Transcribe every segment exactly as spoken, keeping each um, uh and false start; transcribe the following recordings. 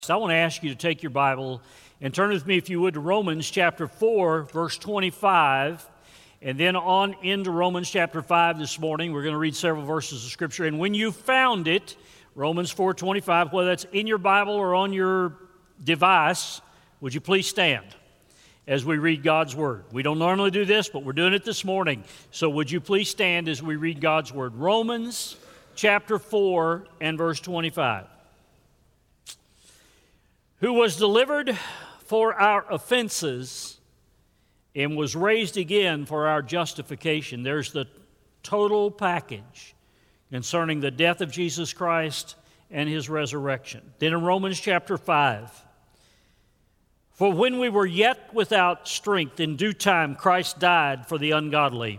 I want to ask you to take your Bible and turn with me, if you would, to Romans chapter four, verse twenty-five, and then on into Romans chapter five this morning. We're going to read several verses of Scripture, and when you found it, Romans four twenty-five, whether that's in your Bible or on your device, would you please stand as we read God's Word? We don't normally do this, but we're doing it this morning, so would you please stand as we read God's Word? Romans chapter four and verse twenty-five. Who was delivered for our offenses and was raised again for our justification. There's the total package concerning the death of Jesus Christ and His resurrection. Then in Romans chapter five, for when we were yet without strength, in due time Christ died for the ungodly.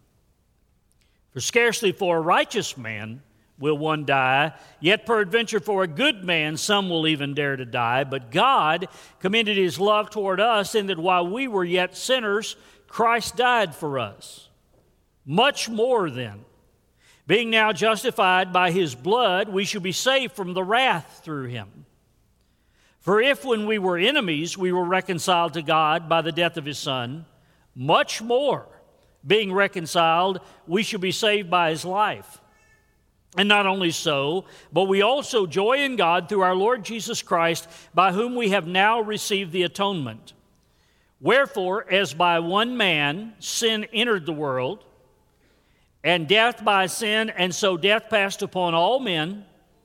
For scarcely for a righteous man will one die, yet peradventure for a good man some will even dare to die. But God commended His love toward us, in that while we were yet sinners, Christ died for us. Much more then, being now justified by His blood, we shall be saved from the wrath through Him. For if when we were enemies we were reconciled to God by the death of His Son, much more, being reconciled, we shall be saved by His life. And not only so, but we also joy in God through our Lord Jesus Christ, by whom we have now received the atonement. Wherefore, as by one man sin entered the world, and death by sin, and so death passed upon all men,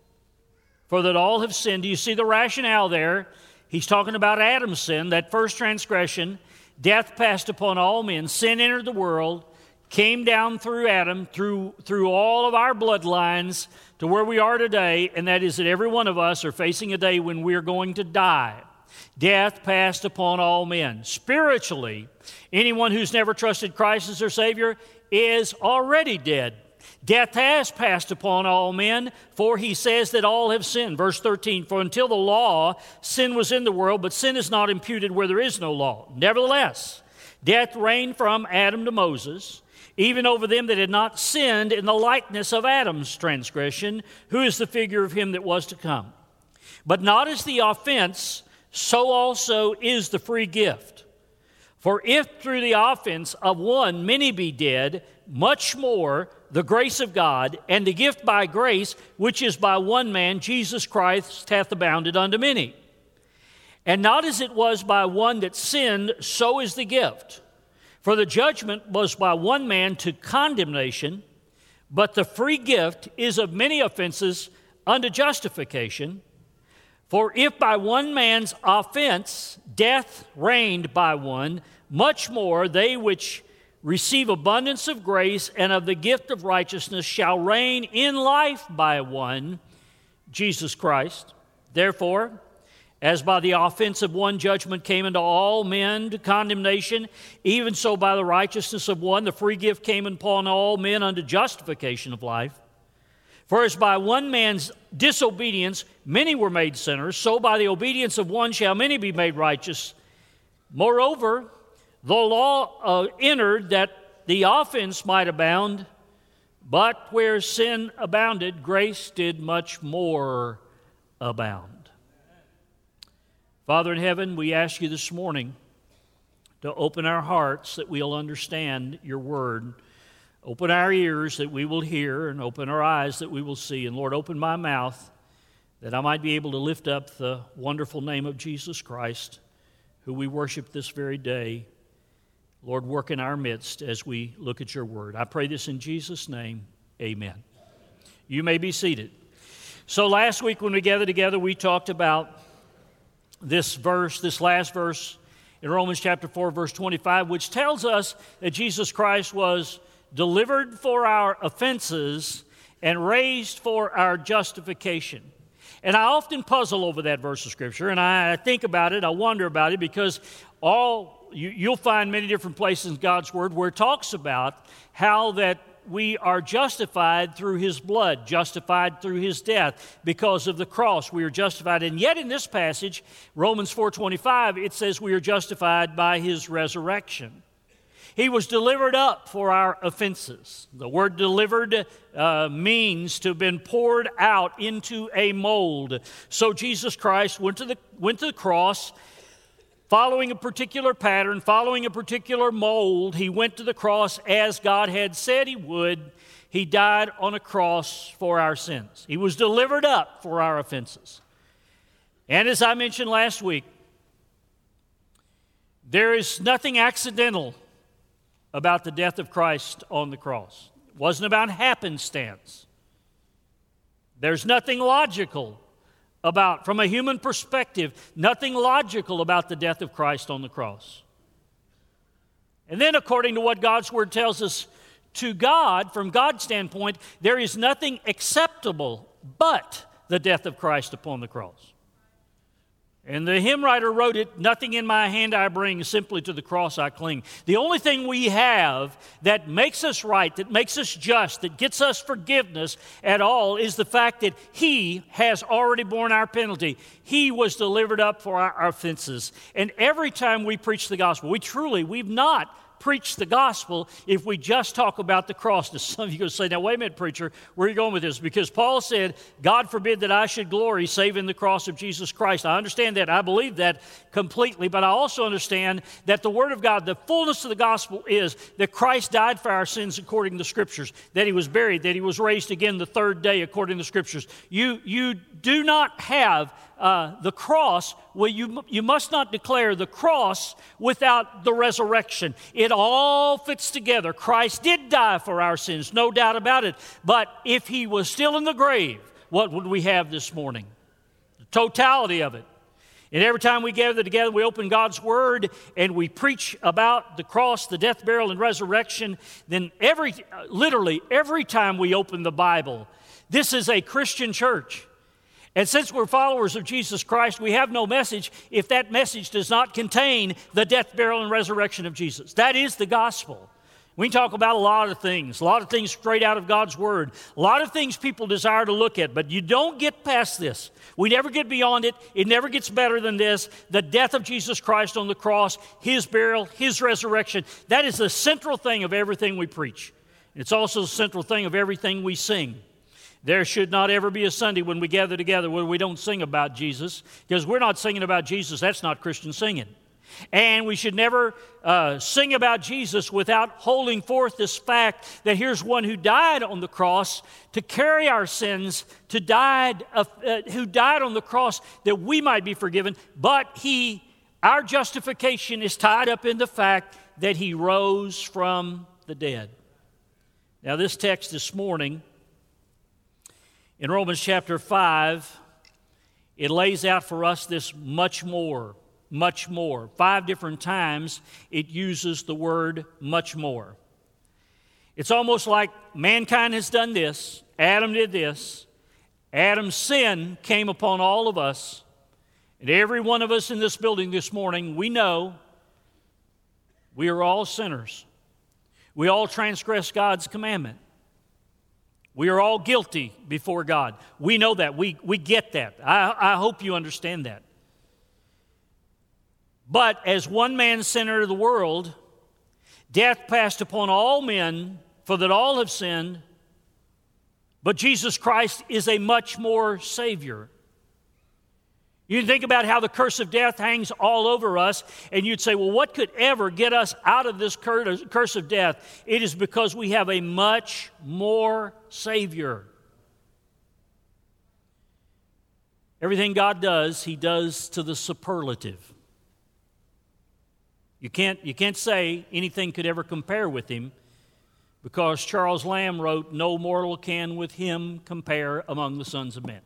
for that all have sinned. Do you see the rationale there? He's talking about Adam's sin, that first transgression. Death passed upon all men. Sin entered the world, came down through Adam, through, through all of our bloodlines to where we are today, and that is that every one of us are facing a day when we are going to die. Death passed upon all men. Spiritually, anyone who's never trusted Christ as their Savior is already dead. Death has passed upon all men, for He says that all have sinned. Verse thirteen, for until the law, sin was in the world, but sin is not imputed where there is no law. Nevertheless, death reigned from Adam to Moses, even over them that had not sinned in the likeness of Adam's transgression, who is the figure of him that was to come. But not as the offense, so also is the free gift. For if through the offense of one many be dead, much more the grace of God and the gift by grace, which is by one man, Jesus Christ, hath abounded unto many. And not as it was by one that sinned, so is the gift. For the judgment was by one man to condemnation, but the free gift is of many offenses unto justification. For if by one man's offense death reigned by one, much more they which receive abundance of grace and of the gift of righteousness shall reign in life by one, Jesus Christ. Therefore, as by the offense of one judgment came into all men to condemnation, even so by the righteousness of one the free gift came upon all men unto justification of life. For as by one man's disobedience many were made sinners, so by the obedience of one shall many be made righteous. Moreover, the law uh, entered that the offense might abound, but where sin abounded, grace did much more abound. Father in heaven, we ask you this morning to open our hearts that we'll understand your word. Open our ears that we will hear, and open our eyes that we will see. And Lord, open my mouth that I might be able to lift up the wonderful name of Jesus Christ, who we worship this very day. Lord, work in our midst as we look at your word. I pray this in Jesus' name. Amen. You may be seated. So last week when we gathered together, we talked about this verse, this last verse in Romans chapter four, verse twenty-five, which tells us that Jesus Christ was delivered for our offenses and raised for our justification. And I often puzzle over that verse of Scripture, and I think about it, I wonder about it, because all you, you'll find many different places in God's Word where it talks about how that we are justified through His blood, justified through His death. Because of the cross, we are justified. And yet in this passage, Romans four twenty-five, it says we are justified by His resurrection. He was delivered up for our offenses. The word delivered uh, means to have been poured out into a mold. So Jesus Christ went to the, went to the cross, following a particular pattern, following a particular mold. He went to the cross as God had said he would. He died on a cross for our sins. He was delivered up for our offenses. And as I mentioned last week, there is nothing accidental about the death of Christ on the cross. It wasn't about happenstance. There's nothing logical about, from a human perspective, nothing logical about the death of Christ on the cross. And then, according to what God's Word tells us, to God, from God's standpoint, there is nothing acceptable but the death of Christ upon the cross. And the hymn writer wrote it, "Nothing in my hand I bring, simply to the cross I cling." The only thing we have that makes us right, that makes us just, that gets us forgiveness at all is the fact that He has already borne our penalty. He was delivered up for our, our offenses. And every time we preach the gospel, we truly, we've not preach the gospel if we just talk about the cross. Now, some of you are going to say, now wait a minute, preacher, where are you going with this? Because Paul said, God forbid that I should glory save in the cross of Jesus Christ. I understand that. I believe that completely. But I also understand that the Word of God, the fullness of the gospel is that Christ died for our sins according to the Scriptures, that He was buried, that He was raised again the third day according to the Scriptures. You, you do not have Uh, the cross, well, you, you must not declare the cross without the resurrection. It all fits together. Christ did die for our sins, no doubt about it. But if He was still in the grave, what would we have this morning? The totality of it. And every time we gather together, we open God's Word and we preach about the cross, the death, burial, and resurrection. Then every, literally every time we open the Bible, this is a Christian church. And since we're followers of Jesus Christ, we have no message if that message does not contain the death, burial, and resurrection of Jesus. That is the gospel. We can talk about a lot of things, a lot of things straight out of God's Word, a lot of things people desire to look at, but you don't get past this. We never get beyond it. It never gets better than this. The death of Jesus Christ on the cross, His burial, His resurrection, that is the central thing of everything we preach. It's also the central thing of everything we sing. There should not ever be a Sunday when we gather together where we don't sing about Jesus, because we're not singing about Jesus. That's not Christian singing. And we should never uh, sing about Jesus without holding forth this fact that here's one who died on the cross to carry our sins, to died, uh, uh, who died on the cross that we might be forgiven, but He, our justification is tied up in the fact that He rose from the dead. Now, this text this morning, in Romans chapter five, it lays out for us this much more, much more. Five different times it uses the word much more. It's almost like mankind has done this, Adam did this, Adam's sin came upon all of us, and every one of us in this building this morning, we know we are all sinners. We all transgress God's commandment. We are all guilty before God. We know that. We, we get that. I, I hope you understand that. But as one man sin entered the world, death passed upon all men, for that all have sinned. But Jesus Christ is a much more Savior. You can think about how the curse of death hangs all over us, and you'd say, well, what could ever get us out of this curse of death? It is because we have a much more Savior. Everything God does, He does to the superlative. You can't, you can't say anything could ever compare with Him, because Charles Lamb wrote, no mortal can with Him compare among the sons of men.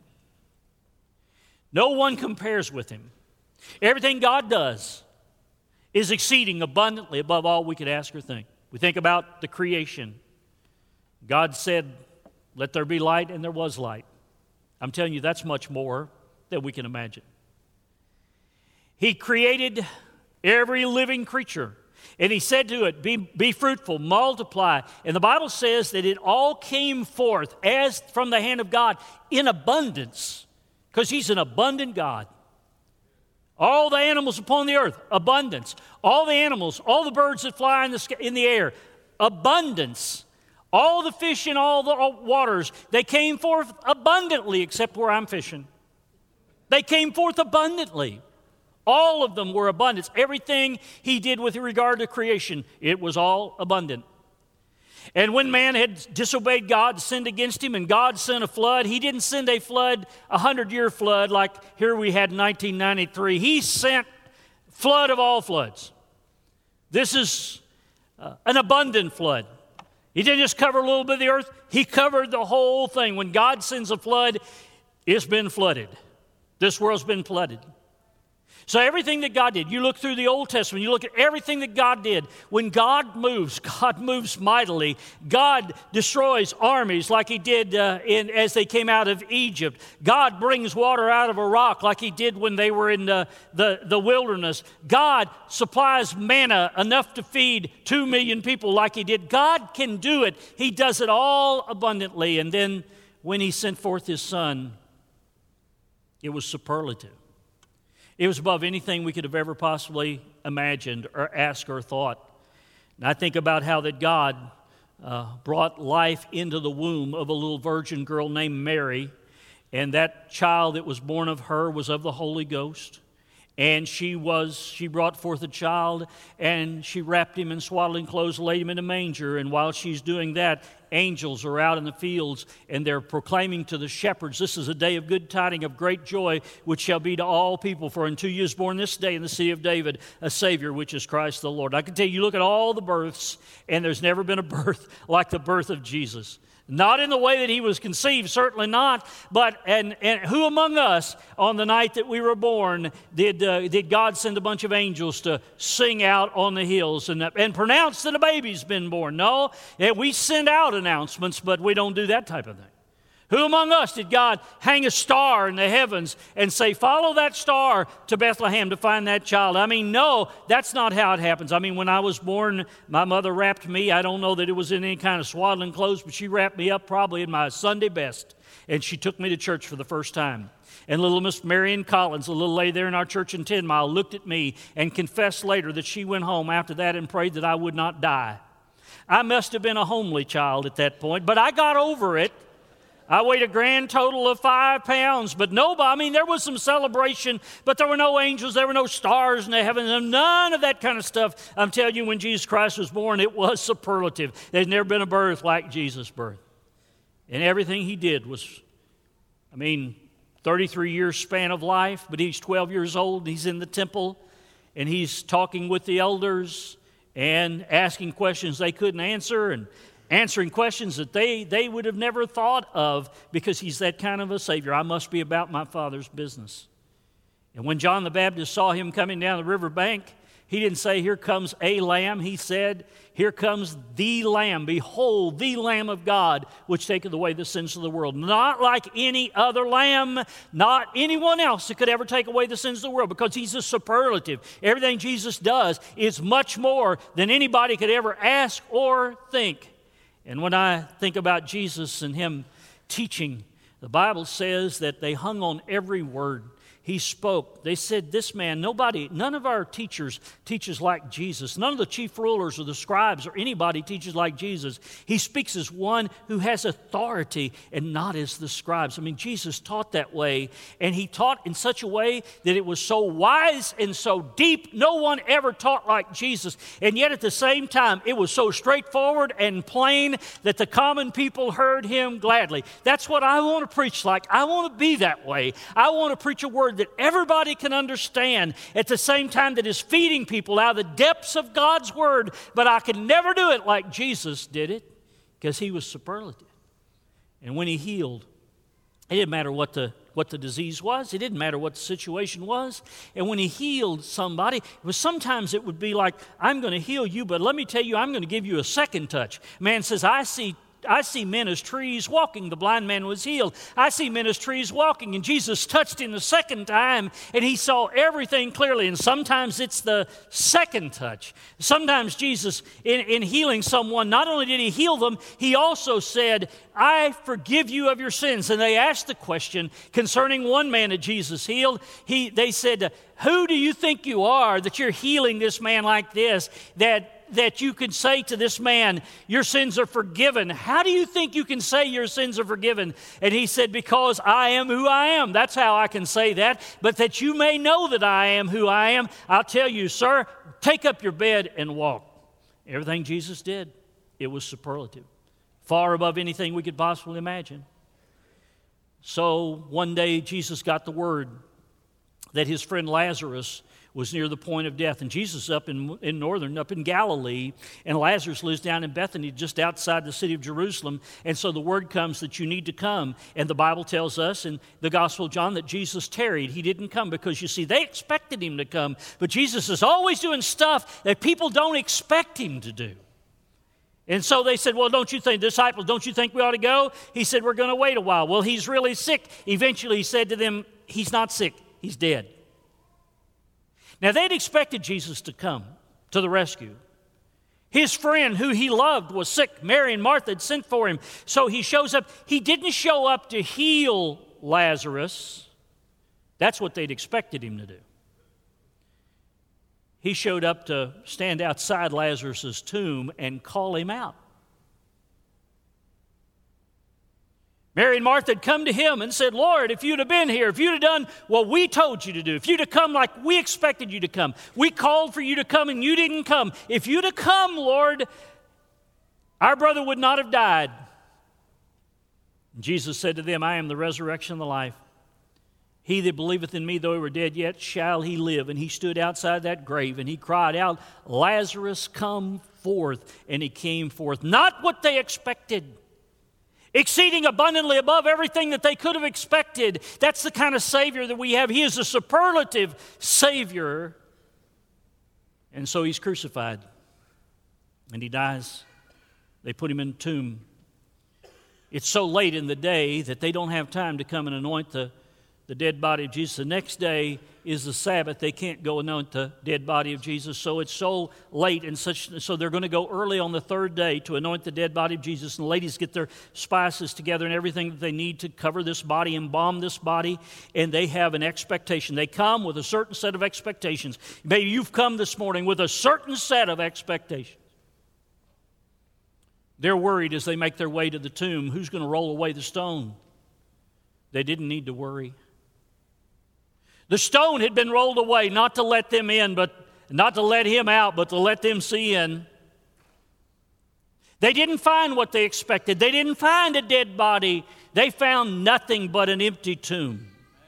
No one compares with Him. Everything God does is exceeding abundantly above all we could ask or think. We think about the creation. God said, let there be light, and there was light. I'm telling you, that's much more than we can imagine. He created every living creature, and He said to it, be, be fruitful, multiply. And the Bible says that it all came forth as from the hand of God in abundance, because He's an abundant God. All the animals upon the earth, abundance. All the animals, all the birds that fly in the sky, in the air, abundance. All the fish in all the waters, they came forth abundantly, except where I'm fishing. They came forth abundantly. All of them were abundance. Everything he did with regard to creation, it was all abundant. And when man had disobeyed God, sinned against him, and God sent a flood, he didn't send a flood, a hundred-year flood like here we had in nineteen ninety-three. He sent flood of all floods. This is uh, an abundant flood. He didn't just cover a little bit of the earth. He covered the whole thing. When God sends a flood, it's been flooded. This world's been flooded. So everything that God did, you look through the Old Testament, you look at everything that God did. When God moves, God moves mightily. God destroys armies like he did uh, in, as they came out of Egypt. God brings water out of a rock like he did when they were in the, the, the wilderness. God supplies manna enough to feed two million people like he did. God can do it. He does it all abundantly. And then when he sent forth his Son, it was superlative. It was above anything we could have ever possibly imagined or asked or thought. And I think about how that God uh, brought life into the womb of a little virgin girl named Mary, and that child that was born of her was of the Holy Ghost. And she was, she brought forth a child, and she wrapped him in swaddling clothes, laid him in a manger. And while she's doing that, angels are out in the fields, and they're proclaiming to the shepherds, this is a day of good tidings of great joy, which shall be to all people. For unto you is born this day in the city of David a Savior, which is Christ the Lord. I can tell you, you look at all the births, and there's never been a birth like the birth of Jesus. Not in the way that he was conceived, certainly not. But and, and who among us on the night that we were born did uh, did God send a bunch of angels to sing out on the hills and, and pronounce that a baby's been born? No, we send out announcements, but we don't do that type of thing. Who among us did God hang a star in the heavens and say, follow that star to Bethlehem to find that child? I mean, no, that's not how it happens. I mean, when I was born, my mother wrapped me. I don't know that it was in any kind of swaddling clothes, but she wrapped me up probably in my Sunday best, and she took me to church for the first time. And little Miss Marion Collins, a little lady there in our church in Ten Mile, looked at me and confessed later that she went home after that and prayed that I would not die. I must have been a homely child at that point, but I got over it. I weighed a grand total of five pounds, but nobody, I mean, there was some celebration, but there were no angels, there were no stars in the heavens, none of that kind of stuff. I'm telling you, when Jesus Christ was born, it was superlative. There's never been a birth like Jesus' birth. And everything he did was, I mean, thirty-three years span of life, but he's twelve years old, he's in the temple, and he's talking with the elders and asking questions they couldn't answer, and answering questions that they, they would have never thought of, because he's that kind of a Savior. I must be about my Father's business. And when John the Baptist saw him coming down the river bank, he didn't say, here comes a lamb. He said, here comes the Lamb. Behold, the Lamb of God, which taketh away the sins of the world. Not like any other lamb, not anyone else that could ever take away the sins of the world, because he's a superlative. Everything Jesus does is much more than anybody could ever ask or think. And when I think about Jesus and him teaching, the Bible says that they hung on every word he spoke. They said, this man, nobody, none of our teachers teaches like Jesus. None of the chief rulers or the scribes or anybody teaches like Jesus. He speaks as one who has authority and not as the scribes. I mean, Jesus taught that way, and he taught in such a way that it was so wise and so deep. No one ever taught like Jesus. And yet at the same time, it was so straightforward and plain that the common people heard him gladly. That's what I want to preach like. I want to be that way. I want to preach a word that everybody can understand, at the same time that is feeding people out of the depths of God's word. But I can never do it like Jesus did it, because he was superlative. And when he healed, it didn't matter what the what the disease was. It didn't matter what the situation was. And when he healed somebody, it was sometimes it would be like, I'm going to heal you, but let me tell you, I'm going to give you a second touch. Man says, I see I see men as trees walking. The blind man was healed. I see men as trees walking. And Jesus touched him the second time, and he saw everything clearly. And sometimes it's the second touch. Sometimes Jesus, in, in healing someone, not only did he heal them, he also said, I forgive you of your sins. And they asked the question concerning one man that Jesus healed. He, they said, who do you think you are that you're healing this man like this, that, that you could say to this man, your sins are forgiven? How do you think you can say your sins are forgiven? And he said, because I am who I am. That's how I can say that. But that you may know that I am who I am, I'll tell you, sir, take up your bed and walk. Everything Jesus did, it was superlative. Far above anything we could possibly imagine. So one day Jesus got the word that his friend Lazarus was near the point of death. And Jesus up in, in northern, up in Galilee, and Lazarus lives down in Bethany, just outside the city of Jerusalem. And so the word comes that you need to come. And the Bible tells us in the Gospel of John that Jesus tarried. He didn't come because, you see, they expected him to come. But Jesus is always doing stuff that people don't expect him to do. And so they said, well, don't you think, disciples, don't you think we ought to go? He said, we're going to wait a while. Well, he's really sick. Eventually he said to them, he's not sick, he's dead. Now, they'd expected Jesus to come to the rescue. His friend who he loved was sick. Mary and Martha had sent for him. So he shows up. He didn't show up to heal Lazarus. That's what they'd expected him to do. He showed up to stand outside Lazarus' tomb and call him out. Mary and Martha had come to him and said, Lord, if you'd have been here, if you'd have done what we told you to do, if you'd have come like we expected you to come, we called for you to come and you didn't come. If you'd have come, Lord, our brother would not have died. And Jesus said to them, I am the resurrection and the life. He that believeth in me, though he were dead, yet shall he live. And he stood outside that grave, and he cried out, Lazarus, come forth. And he came forth. Not what they expected. Exceeding abundantly above everything that they could have expected. That's the kind of Savior that we have. He is a superlative Savior. And so he's crucified. And he dies. They put him in a tomb. It's so late in the day that they don't have time to come and anoint the the dead body of Jesus. The next day is the Sabbath. They can't go anoint the dead body of Jesus. So it's so late and such. So they're going to go early on the third day to anoint the dead body of Jesus. And the ladies get their spices together and everything that they need to cover this body, embalm this body. And they have an expectation. They come with a certain set of expectations. Maybe you've come this morning with a certain set of expectations. They're worried as they make their way to the tomb. Who's going to roll away the stone? They didn't need to worry. The stone had been rolled away, not to let them in, but not to let him out, but to let them see in. They didn't find what they expected. They didn't find a dead body. They found nothing but an empty tomb.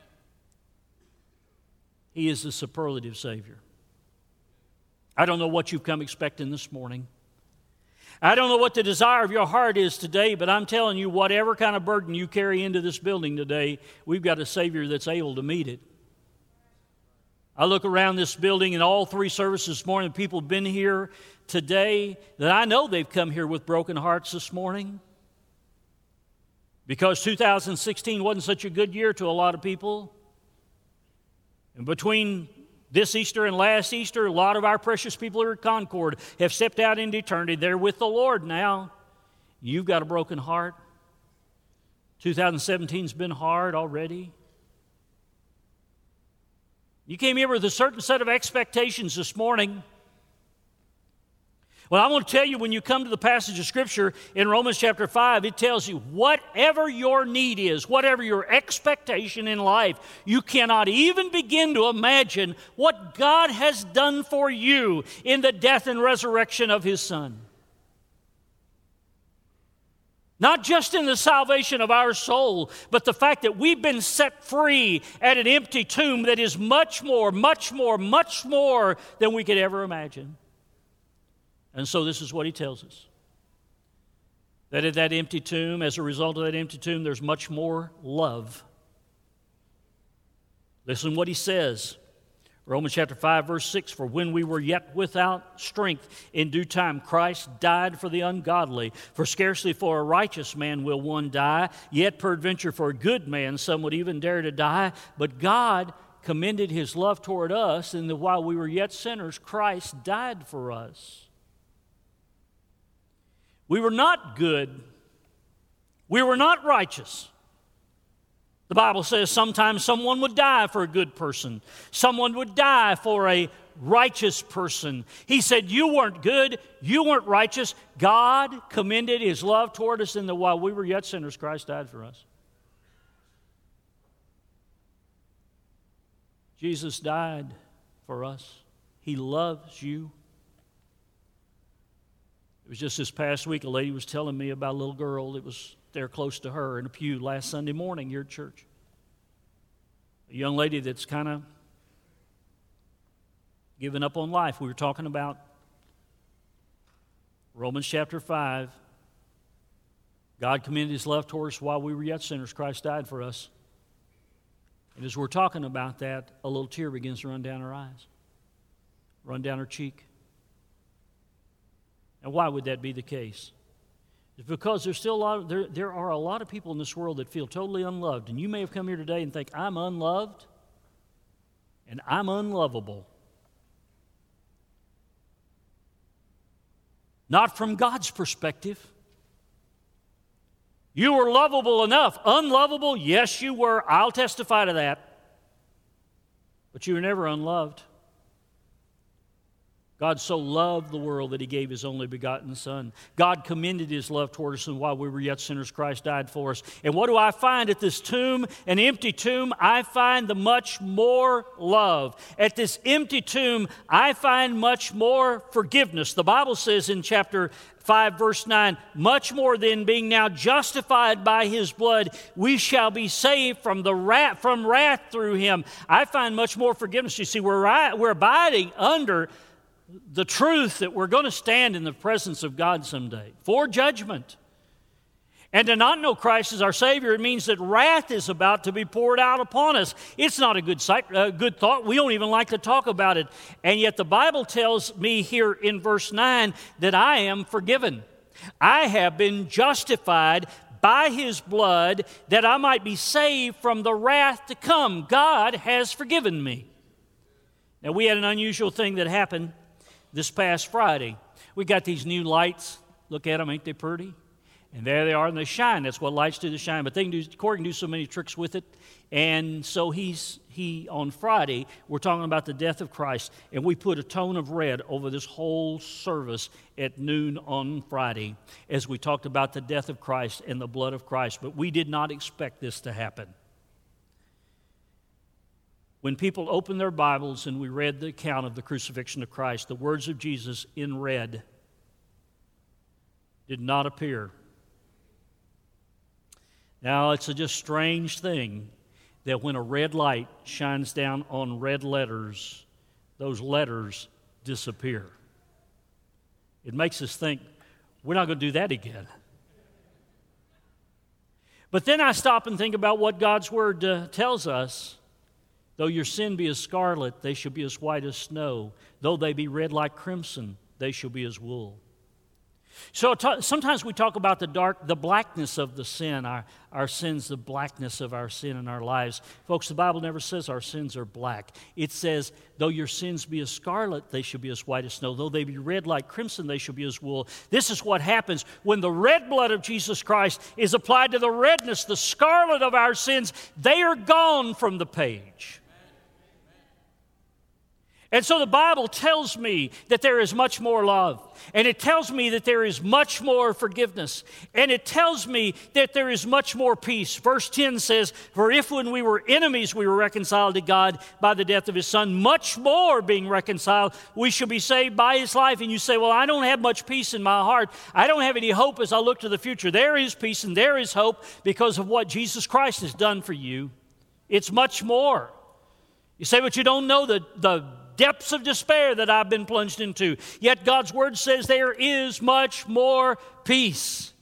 He is the superlative Savior. I don't know what you've come expecting this morning. I don't know what the desire of your heart is today, but I'm telling you, whatever kind of burden you carry into this building today, we've got a Savior that's able to meet it. I look around this building and all three services this morning, people have been here today, that I know they've come here with broken hearts this morning. Because two thousand sixteen wasn't such a good year to a lot of people. And between this Easter and last Easter, a lot of our precious people here at Concord have stepped out into eternity. They're with the Lord now. You've got a broken heart. two thousand seventeen's been hard already. You came here with a certain set of expectations this morning. Well, I want to tell you, when you come to the passage of Scripture in Romans chapter five, it tells you whatever your need is, whatever your expectation in life, you cannot even begin to imagine what God has done for you in the death and resurrection of His Son. Not just in the salvation of our soul, but the fact that we've been set free at an empty tomb that is much more, much more, much more than we could ever imagine. And so this is what he tells us. That at that empty tomb, as a result of that empty tomb, there's much more love. Listen to what he says. Romans chapter five, verse six, for when we were yet without strength, in due time Christ died for the ungodly. For scarcely for a righteous man will one die, yet peradventure for a good man some would even dare to die. But God commended his love toward us, in that while we were yet sinners, Christ died for us. We were not good. We were not righteous. The Bible says sometimes someone would die for a good person. Someone would die for a righteous person. He said, you weren't good, you weren't righteous. God commended his love toward us in that while we were yet sinners, Christ died for us. Jesus died for us. He loves you. It was just this past week, a lady was telling me about a little girl that was there close to her in a pew last Sunday morning here at church. A young lady that's kind of given up on life. We were talking about Romans chapter five. God commended his love toward us while we were yet sinners. Christ died for us. And as we're talking about that, a little tear begins to run down her eyes, run down her cheek. And why would that be the case? It's because there's still a lot of, there, there are a lot of people in this world that feel totally unloved. And you may have come here today and think, I'm unloved and I'm unlovable. Not from God's perspective. You were lovable enough. Unlovable, yes, you were. I'll testify to that. But you were never unloved. God so loved the world that he gave his only begotten Son. God commended his love toward us, and while we were yet sinners, Christ died for us. And what do I find at this tomb, an empty tomb? I find the much more love. At this empty tomb, I find much more forgiveness. The Bible says in chapter five, verse nine, much more than being now justified by his blood, we shall be saved from the wrath, from wrath through him. I find much more forgiveness. You see, we're, we're abiding under the truth that we're going to stand in the presence of God someday for judgment. And to not know Christ as our Savior, it means that wrath is about to be poured out upon us. It's not a good sight, a good thought. We don't even like to talk about it. And yet the Bible tells me here in verse nine that I am forgiven. I have been justified by his blood that I might be saved from the wrath to come. God has forgiven me. Now, we had an unusual thing that happened this past Friday. We got these new lights. Look at them, ain't they pretty? And there they are, and they shine. That's what lights do, they shine. But they can do, Corey can do so many tricks with it. And so he's he on Friday, we're talking about the death of Christ, and we put a tone of red over this whole service at noon on Friday as we talked about the death of Christ and the blood of Christ. But we did not expect this to happen. When people opened their Bibles and we read the account of the crucifixion of Christ, the words of Jesus in red did not appear. Now, it's a just strange thing that when a red light shines down on red letters, those letters disappear. It makes us think, we're not going to do that again. But then I stop and think about what God's Word uh, tells us. Though your sin be as scarlet, they shall be as white as snow. Though they be red like crimson, they shall be as wool. So t- sometimes we talk about the dark, the blackness of the sin, our, our sins, the blackness of our sin in our lives. Folks, the Bible never says our sins are black. It says, though your sins be as scarlet, they shall be as white as snow. Though they be red like crimson, they shall be as wool. This is what happens when the red blood of Jesus Christ is applied to the redness, the scarlet of our sins. They are gone from the page. And so the Bible tells me that there is much more love. And it tells me that there is much more forgiveness. And it tells me that there is much more peace. Verse ten says, for if when we were enemies we were reconciled to God by the death of his Son, much more being reconciled, we shall be saved by his life. And you say, well, I don't have much peace in my heart. I don't have any hope as I look to the future. There is peace and there is hope because of what Jesus Christ has done for you. It's much more. You say, but you don't know the, the depths of despair that I've been plunged into. Yet God's Word says there is much more peace.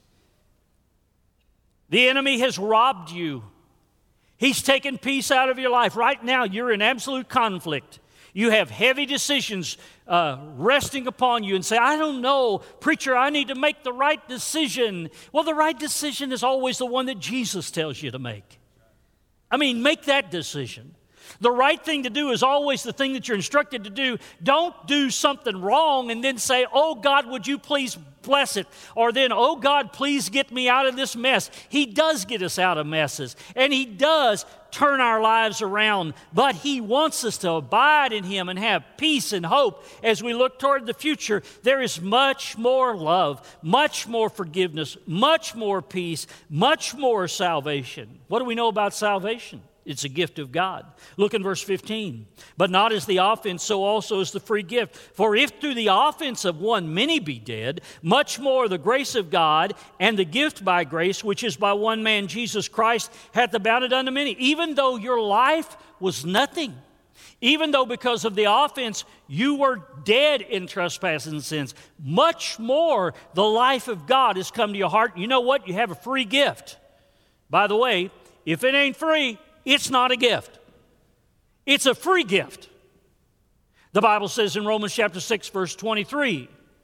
The enemy has robbed you. He's taken peace out of your life. Right now, you're in absolute conflict. You have heavy decisions uh, resting upon you and say, I don't know, preacher, I need to make the right decision. Well, the right decision is always the one that Jesus tells you to make. I mean, make that decision. The right thing to do is always the thing that you're instructed to do. Don't do something wrong and then say, oh, God, would you please bless it? Or then, oh, God, please get me out of this mess. He does get us out of messes, and He does turn our lives around, but He wants us to abide in Him and have peace and hope as we look toward the future. There is much more love, much more forgiveness, much more peace, much more salvation. What do we know about salvation? It's a gift of God. Look in verse fifteen. But not as the offense, so also is the free gift. For if through the offense of one many be dead, much more the grace of God and the gift by grace, which is by one man, Jesus Christ, hath abounded unto many. Even though your life was nothing, even though because of the offense you were dead in trespasses and sins, much more the life of God has come to your heart. You know what? You have a free gift. By the way, if it ain't free, it's not a gift. It's a free gift. The Bible says in Romans chapter six, verse twenty-three,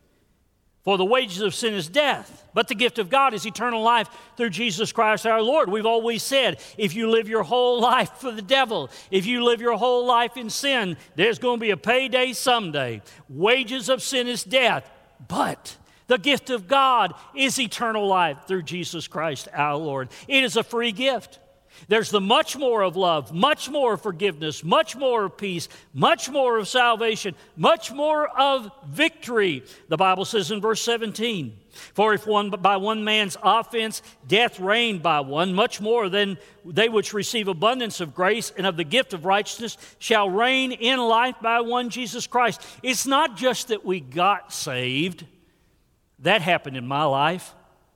for the wages of sin is death, but the gift of God is eternal life through Jesus Christ our Lord. We've always said, if you live your whole life for the devil, if you live your whole life in sin, there's going to be a payday someday. Wages of sin is death, but the gift of God is eternal life through Jesus Christ our Lord. It is a free gift. There's the much more of love, much more of forgiveness, much more of peace, much more of salvation, much more of victory. The Bible says in verse seventeen, for if one by one man's offense death reigned by one, much more than they which receive abundance of grace and of the gift of righteousness shall reign in life by one Jesus Christ. It's not just that we got saved. That happened in my life.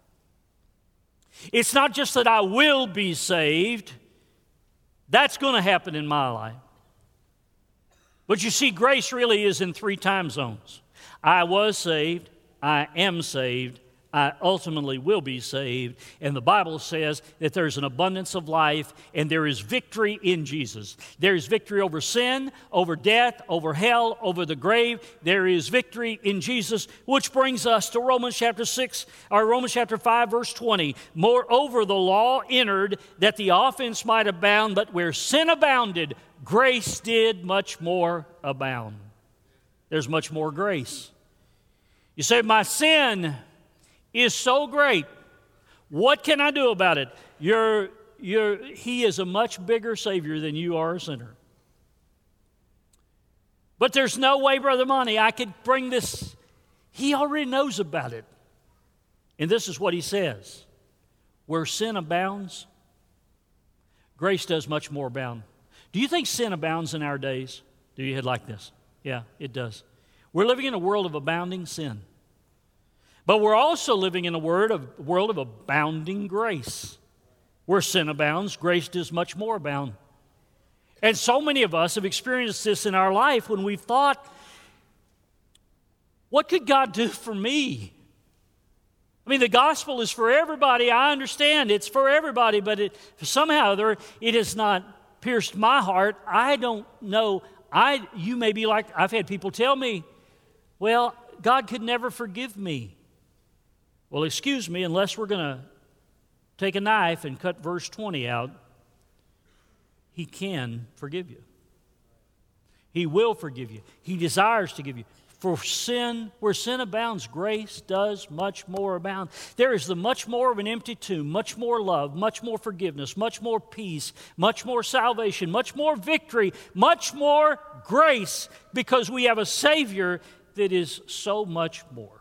It's not just that I will be saved. That's going to happen in my life. But you see, grace really is in three time zones. I was saved, I am saved, I ultimately will be saved. And the Bible says that there's an abundance of life and there is victory in Jesus. There is victory over sin, over death, over hell, over the grave. There is victory in Jesus, which brings us to Romans chapter six, or Romans chapter five, verse twenty. Moreover, the law entered that the offense might abound, but where sin abounded, grace did much more abound. There's much more grace. You say, my sin is so great. What can I do about it? You're, you're, he is a much bigger Savior than you are a sinner. But there's no way, Brother Monty, I could bring this. He already knows about it. And this is what he says. Where sin abounds, grace does much more abound. Do you think sin abounds in our days? Do you head like this? Yeah, it does. We're living in a world of abounding sin. But we're also living in a world of, world of abounding grace. Where sin abounds, grace does much more abound. And so many of us have experienced this in our life when we've thought, what could God do for me? I mean, the gospel is for everybody. I understand it's for everybody, but it, somehow there, it has not pierced my heart. I don't know. I, you may be like, I've had people tell me, well, God could never forgive me. Well, excuse me, unless we're going to take a knife and cut verse twenty out, He can forgive you. He will forgive you. He desires to give you. For sin, where sin abounds, grace does much more abound. There is the much more of an empty tomb, much more love, much more forgiveness, much more peace, much more salvation, much more victory, much more grace, because we have a Savior that is so much more.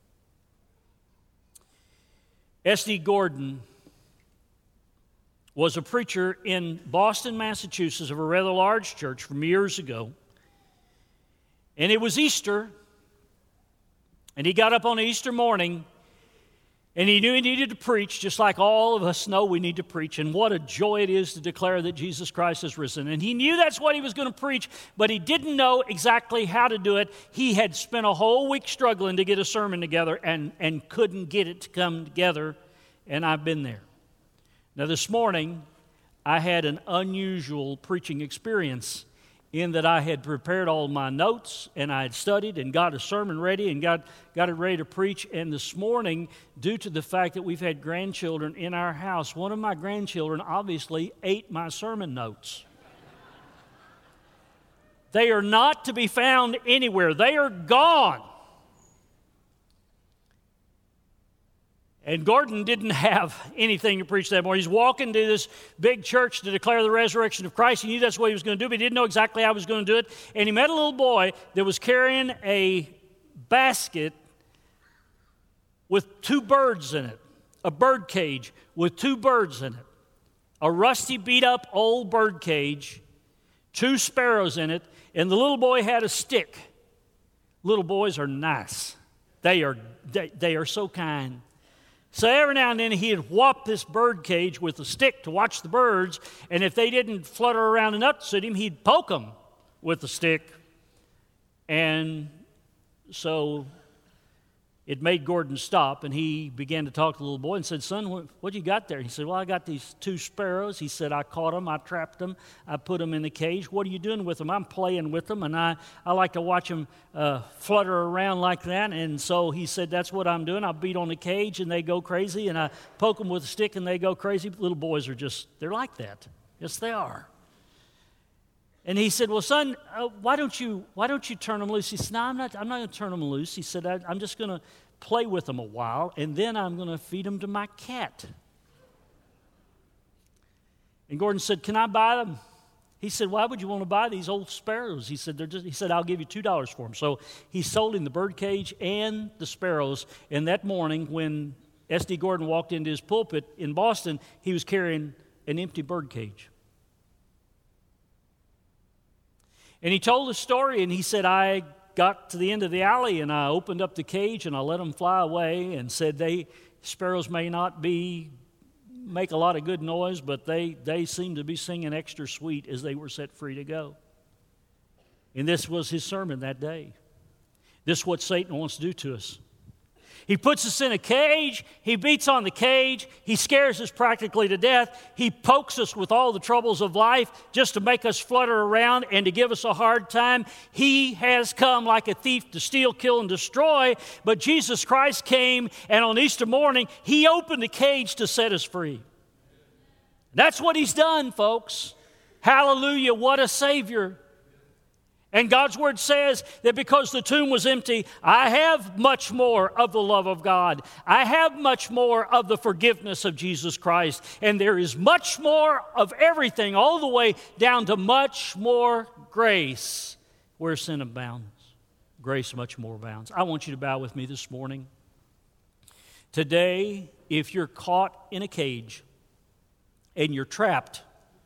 S D Gordon was a preacher in Boston, Massachusetts, of a rather large church from years ago. And it was Easter, and he got up on Easter morning, and he knew he needed to preach, just like all of us know we need to preach. And what a joy it is to declare that Jesus Christ has risen. And he knew that's what he was going to preach, but he didn't know exactly how to do it. He had spent a whole week struggling to get a sermon together and, and couldn't get it to come together, and I've been there. Now this morning, I had an unusual preaching experience, in that I had prepared all my notes and I had studied and got a sermon ready and got, got it ready to preach. And this morning, due to the fact that we've had grandchildren in our house, one of my grandchildren obviously ate my sermon notes. They are not to be found anywhere. They are gone. And Gordon didn't have anything to preach that morning. He's walking to this big church to declare the resurrection of Christ. He knew that's what he was going to do, but he didn't know exactly how he was going to do it. And he met a little boy that was carrying a basket with two birds in it, a bird cage with two birds in it, a rusty, beat-up old bird cage, two sparrows in it, and the little boy had a stick. Little boys are nice. They are, they, they are so kind. So every now and then he'd whop this bird cage with a stick to watch the birds, and if they didn't flutter around and upset him, he'd poke them with the stick. And so it made Gordon stop, and he began to talk to the little boy and said, "Son, what, what you got there?" He said, "Well, I got these two sparrows." He said, "I caught them, I trapped them, I put them in the cage." "What are you doing with them?" "I'm playing with them, and I, I like to watch them uh, flutter around like that." And so he said, "That's what I'm doing. I beat on the cage, and they go crazy, and I poke them with a stick, and they go crazy." Little boys are just, they're like that. Yes, they are. And he said, "Well, son, uh, why don't you why don't you turn them loose?" He said, "No, I'm not, I'm not going to turn them loose." He said, I, "I'm just going to play with them a while, and then I'm going to feed them to my cat." And Gordon said, "Can I buy them?" He said, "Why would you want to buy these old sparrows?" He said, They're just, he said, "I'll give you two dollars for them." So he sold him the bird cage and the sparrows. And that morning, when S D Gordon walked into his pulpit in Boston, he was carrying an empty bird cage. And he told the story, and he said, "I got to the end of the alley, and I opened up the cage, and I let them fly away, and said, they sparrows may not be make a lot of good noise, but they, they seemed to be singing extra sweet as they were set free to go." And this was his sermon that day. This is what Satan wants to do to us. He puts us in a cage. He beats on the cage. He scares us practically to death. He pokes us with all the troubles of life just to make us flutter around and to give us a hard time. He has come like a thief to steal, kill, and destroy. But Jesus Christ came, and on Easter morning, He opened the cage to set us free. That's what He's done, folks. Hallelujah, what a Savior. And God's Word says that because the tomb was empty, I have much more of the love of God. I have much more of the forgiveness of Jesus Christ. And there is much more of everything, all the way down to much more grace. Where sin abounds, grace much more abounds. I want you to bow with me this morning. Today, if you're caught in a cage and you're trapped,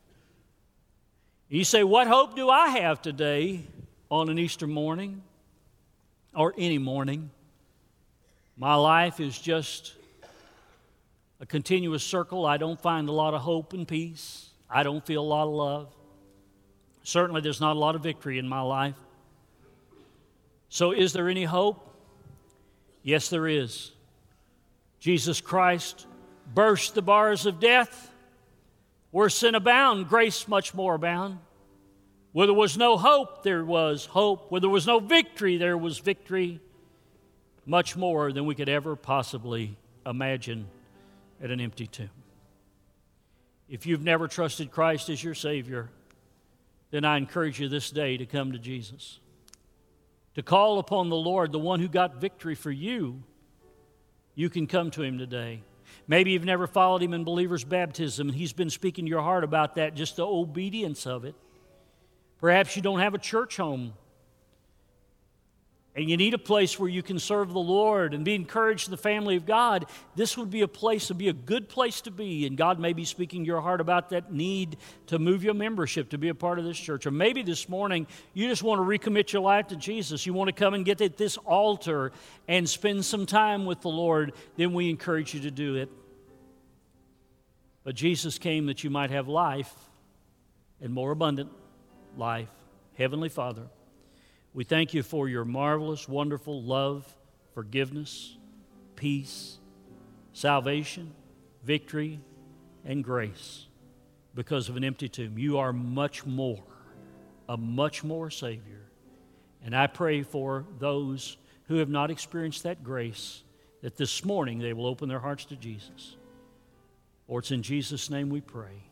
you say, "What hope do I have today on an Easter morning or any morning? My life is just a continuous circle. I don't find a lot of hope and peace. I don't feel a lot of love. Certainly there's not a lot of victory in my life. So is there any hope?" Yes, there is. Jesus Christ burst the bars of death. Where sin abound, grace much more abound. Where there was no hope, there was hope. Where there was no victory, there was victory. Much more than we could ever possibly imagine at an empty tomb. If you've never trusted Christ as your Savior, then I encourage you this day to come to Jesus. To call upon the Lord, the one who got victory for you. You can come to Him today. Maybe you've never followed Him in believer's baptism, and He's been speaking to your heart about that, just the obedience of it. Perhaps you don't have a church home, and you need a place where you can serve the Lord and be encouraged in the family of God. This would be a place, would be a good place to be, and God may be speaking to your heart about that need to move your membership to be a part of this church. Or maybe this morning you just want to recommit your life to Jesus. You want to come and get at this altar and spend some time with the Lord. Then we encourage you to do it. But Jesus came that you might have life, and more abundant life. Heavenly Father, we thank You for Your marvelous, wonderful love, forgiveness, peace, salvation, victory, and grace because of an empty tomb. You are much more a much more Savior. And I pray for those who have not experienced that grace, that this morning they will open their hearts to Jesus. For it's in Jesus' name we pray.